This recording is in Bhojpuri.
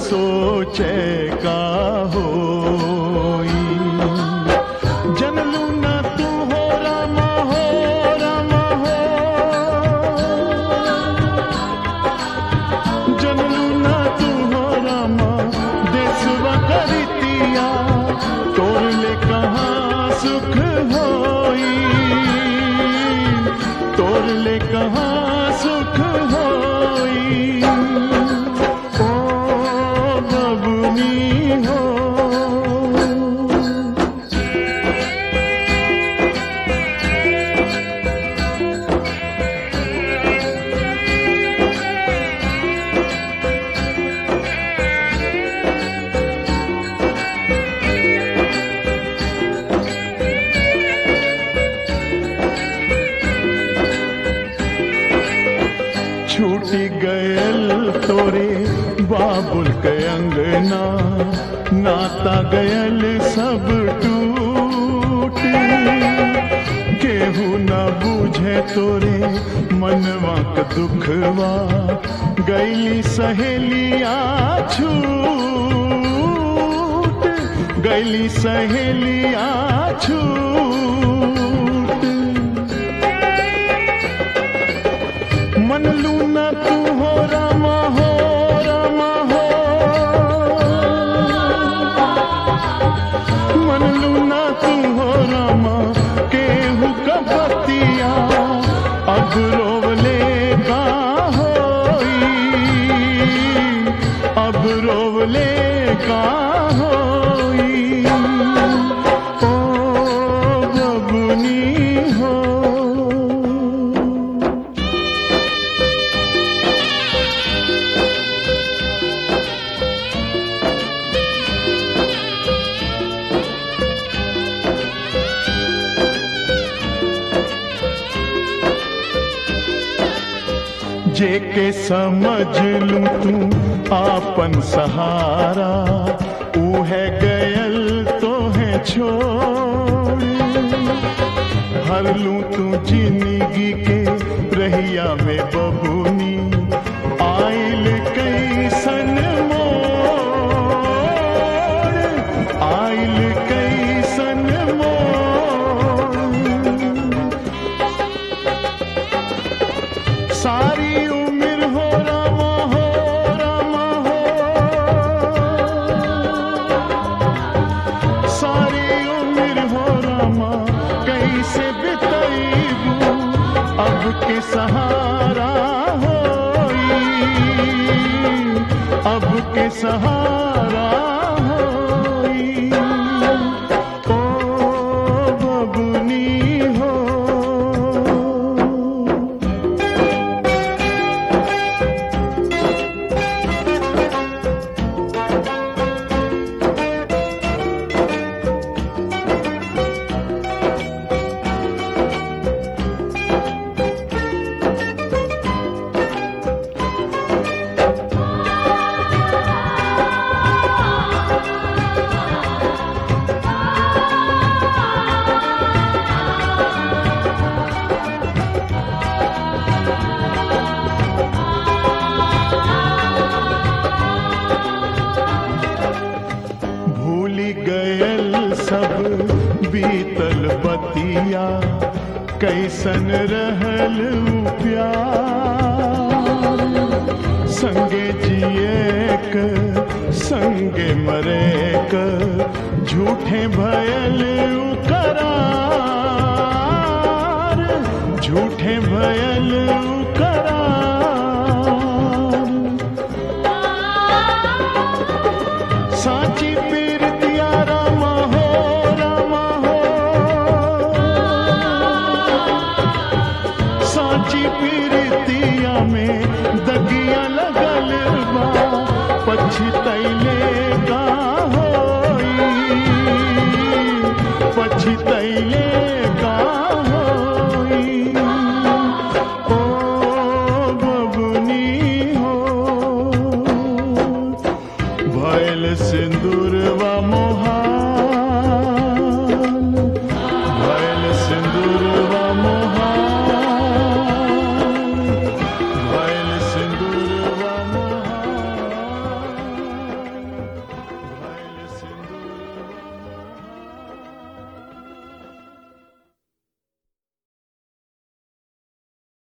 सोचे का होई। जनलू ना तू हो रामा हो, रामा हो, जनलू ना तू हो रामा देसवा करितिया, तोर ले कहाँ सुख होई, तोर ले कहाँ सुख होई। ओ बबुनी हो, छूटी गयल तोरे बाबुल के अंगना, नाता गयल सब टूट, केहू न बूझे तोरे मनवा का दुखवा, गईली सहेलिया छूट, गईली सहेलिया छूट। मनलू ना तू हो रामा हो, रामा हो, मनलू ना तू हो रामा केहू का बतिया, अब रोवले का होई, अब रोवले का होई। ओ बबुनी हो, जेके समझ लूं तू आपन सहारा, ऊ है गयल तो है छोड़, हर लूं तू जिंदगी के रहिया में बबुनी, आइल कैसन मोड़, आइल कैसन मोड़। सारी उम्र हो रामा हो, रामा हो, सारी उम्र हो रामा कैसे बिताईबू, अब के सहारा होई, अब के सहारा होई। ओ बबुनी हो, सब बीतल बतिया, कैसन रहल प्यार, संगे जिए क संगे मरे क, झूठे भयल करार, झूठे भयल करार। साची पीरतिया रामा हो, रामा हो, साची पीरतिया में दगिया लगल बा, पछतैले